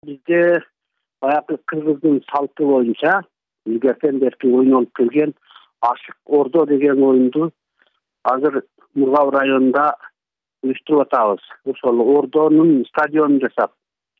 Бизде баягы кыргыздын салты боюнча илгертен берки ойнолуп келген Ашык Ордо деген оюнду азыр Мургап районунда уюштуруп атабыз. Ошол Ордонун стадионун жасап,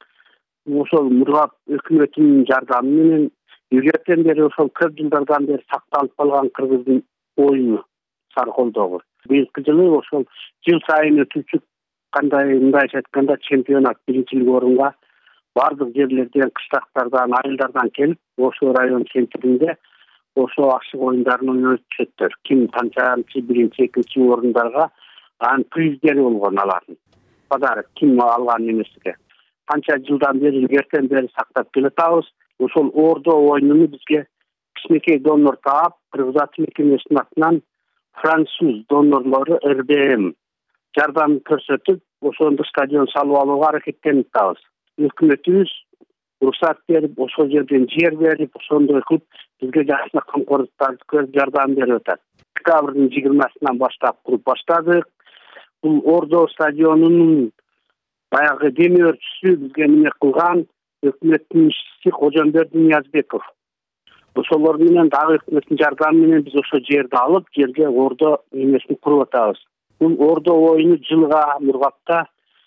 ошол Мургап өкмөтүнүн жардамы менен илгертен бери ошол көп жылдардан бери сакталып калган кыргыздын оюну Сарколдогу. Быйылкы жылы ошол жыл сайын өтүүчү мындайча айтканда чемпионат биринчилик орунга бардык жерлерден, кыштактардан, айылдардан келип, ошол район центринде ошо ашык оюндарын ойноп өтүшөттөр. Ким канчанчы биринчи, экинчи орундарга анын приздери болгон алардын. Подарок ким алган эмесиге. Канча жылдан бери илгертен бери сактап келатабыз. Ошол Ордо оюнуну бизге кичинекей донор таап, Кыргыз аты мекемесинин атынан француз донорлору РБМ жардам көрсөтүп, ошондо стадион салып алууга аракеттенип атабыз. Өкмөтүбүз уруксат берип, ошол жерден жер берип, ошондой кылып бизге жакшы камкорлуктарды көрүп жардам берип атат. Декабрдын 20-сынан баштап куруп баштадык. Бул Ордо стадионунун баягы демөөрчүсү бизге эмне кылган өкмөттүн ишчиси Кожомберди Ниязбеков. Ошолор менен дагы өкмөттүн жардамы менен биз ошол жерди алып, жерге Ордо эмесин куруп атабыз. Бул Ордо оюну жылга Мургапта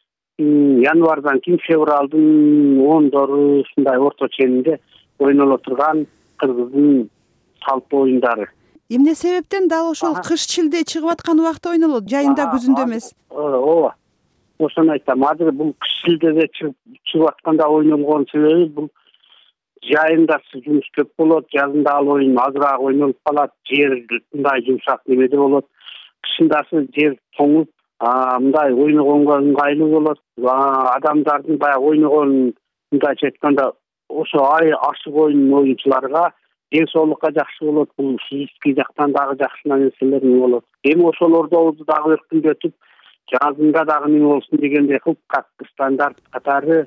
январдан кийин февралдын 10-дору ушундай орто ченинде ойноло турган кыргыздын салт оюндары. Эмне себептен дал ошол кыш-чилде чыгып аткан убакта ойнолот, жайында, күзүндө эмес? Ооба. Ошону айтам. Азыр бул кыш-чилдеде чыгып атканда ойнолгон себеби бул жайында жумуш көп болот, жазында ал оюн азыраак ойнолуп калат, жер мындай жумшак немеде болот. Кышындасы жер тоңуп, мындай ойногонго ыңгайлуу болот. Адамдардын баягы ойногон, мындайча айтканда, ошо ашык оюнун оюнчуларга ден соолукка жакшы болот. Бул физический жактан дагы жакшы нерселер болот. Эми ошолорду дагы өркүндөтүп, жазында дагы неме болсун дегендей кылып, как стандарт катары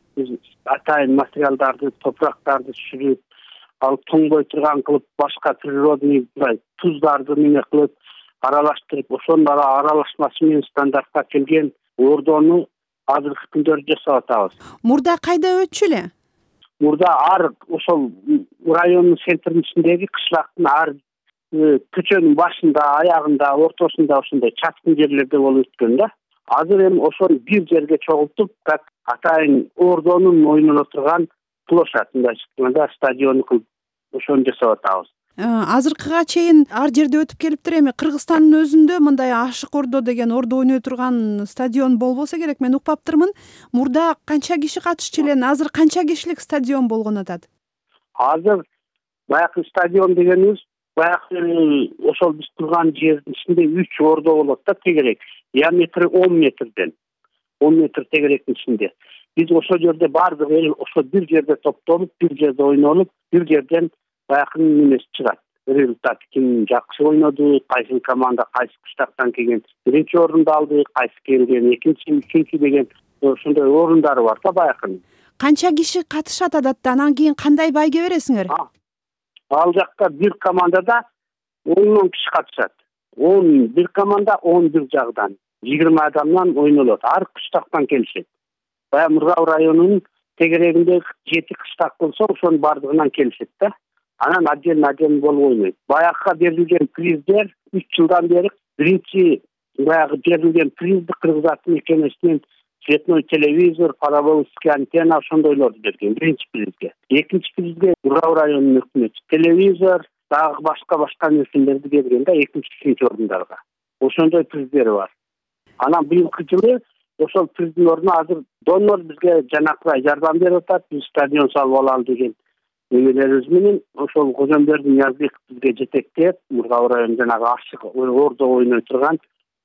атайын материалдарды, топурактарды түшүрүп, ал тоңбой турган кылып, башка природный туздарды неме кылып, аралаштырып, ошонун аралашмасы менен стандартка келген Ордону азыркы күндөрдө жасап атабыз. Мурда кайда өтчү эле? Мурда ошол райондун центринин ичиндеги кышлактын көчөнүн башында, аягында, ортосунда ошондой чаткын жерлерде болуп өткөн да. Азыр эми ошону бир жерге чогултуп, как атайын Ордонун ойноло турган площадь, мындайча айтканда стадион кылып ошону жасап атабыз. Азыркыга чейин ар жерде өтүп келиптир. Эми Кыргызстандын өзүндө мындай Ашык Ордо деген ордо ойной турган стадион болбосо керек. Мен укпаптырмын. Мурда канча киши катышчу элен? Азыр канча кишилик стадион болгон атат? Азыр баягы стадион дегенибиз баягы ошол биз турган жердин ичинде 3 ордо болот да, тегерек. Диаметри 10 метрден. 10 метр тегеректин ичинде. Биз ошол жерде бардык эл ошо бир жерде топтолуп, бир жерде ойнолуп, бир жерден баягы немеси чыгат. Результат ким жакшы ойноду, кайсы команда кайсы кыштактан келген, биринчи орунду алды, кайсы келген, экинчи, үчүнчү деген ошондой орундары бар да баягы. Канча киши катышат адатта? Анан кийин кандай байге бересиңер? Ал жакта бир командада 10 киши катышат. 11 команда 11 жагдан 20 адамдан ойнолот. Ар кыштактан келишет. Баягы Мургап районунун тегерегинде 7 кыштак болсо, ошонун бардыгынан келишет да. Анан отдельно болуп ойнойт. Баягыга берилген приздер 3 жылдан бери биринчи баягы берилген призди Кыргыз аты мекемесинен цветной телевизор, параболический антенна ошондойлорду берген биринчи призге. Экинчи призге Мургап районунун өкмөтү телевизор, дагы башка нерселерди берген да экинчи, үчүнчү орундарга. Ошондой приздери бар. Анан быйылкы жылы ошол приздин ордуна азыр донор бизге жанакыбай жардам берип атат. Биз стадион салып алалы деген эмелерибиз менен ошол Кожомберди Ниязбеков бизге жетектеп, Мургап районунун жанагы Ашык Ордо ойной турган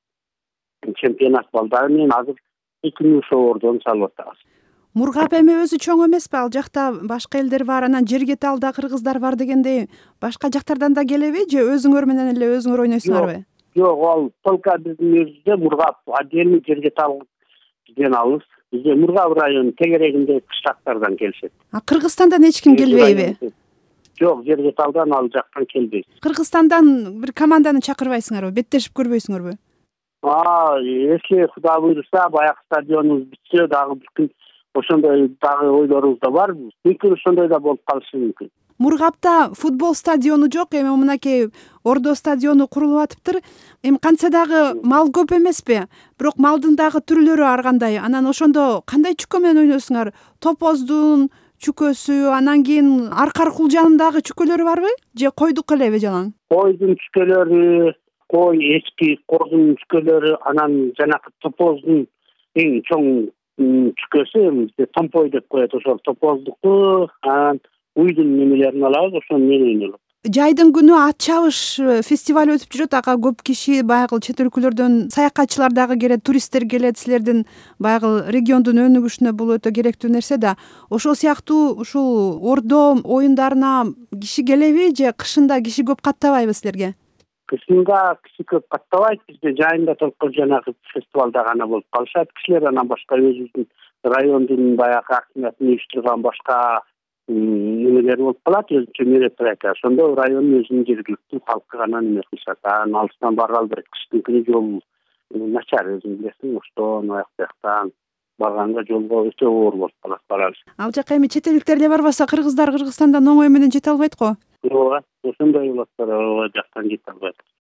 чемпионат балдары менен азыр экинчи ошол ордону салып атабыз. Мургап эми өзү чоң эмеспи? Ал жакта башка элдер бар, анан Жергеталда кыргыздар бар дегендей, башка жактардан да келеби же өзүңөр менен эле өзүңөр ойнойсуңарбы? Жок, ал только биздин өзүбүздө Мургап отдельный Жергетал бизден алыс. Бизде Мургап районунун тегерегинде кыштактардан келишет. Кыргызстандан эч ким келбейби? Жок, Жергеталдан ал жактан келбейт. Кыргызстандан бир команданы чакырбайсыңарбы? Беттешип көрбөйсүңөрбү? Если Куда буйруса, баягы стадионубуз бүтсө, дагы бир күн ошондой дагы ойлоруңуз да барбы? Мүмкүн ошондой да болуп калышы мүмкүн. Мургапта футбол стадиону жок, эми мынакей Ордо стадиону курулуп атыптыр. Эми кантса дагы мал көп эмеспи? Бирок малдын дагы түрлөрү ар кандай. Анан ошондо кандай чүкө менен ойнойсуңар? Топоздун чүкөсү, анан кийин аркар кулжанын чүкөлөрү барбы? Же койдук элеби жалаң? Койдун чүкөлөрү, эски коздун чүкөлөрү, анан жанакы топоздун эң чоң чүкөсү, бизде томпой деп коет, ошол топоздуку, анан уйдун немелерин алабыз, ошону менен ойнолот. Жайдын күнү ат чабыш фестиваль өтүп жүрөт. Ага көп киши, баягы чет өлкөлөрдөн саякатчылар дагы келет, туристтер келет. Силердин баягы региондун өнүгүшүнө бул өтө керектүү нерсе да. Ошол сыяктуу ушул Ордо оюндарына киши келеби же кышында киши көп каттабайбы силерге? Кышында киши көп каттабайт, бизде жайында только жанагы фестивалда гана болуп калышат кишилер, анан башка өзүбүздүн райондун баягы акимиятын уюштурган башка немелер болуп калат, өзүнчө мероприятия. Ошондо райондун өзүнүн жергиликтүү халкы гана неме кылышат. Анан алыстан барып албайт. Кыштын күнү жол начар, өзүң билесиң, оштон аяк жактан барганга жолго өтө оор болуп калат барабыз. Ал жака эми чет элдиктер эле барбаса, кыргыздар Кыргызстандан оңой менен жете албайт го? Ооба, ошондой болот, ооба, жактан жете албайт.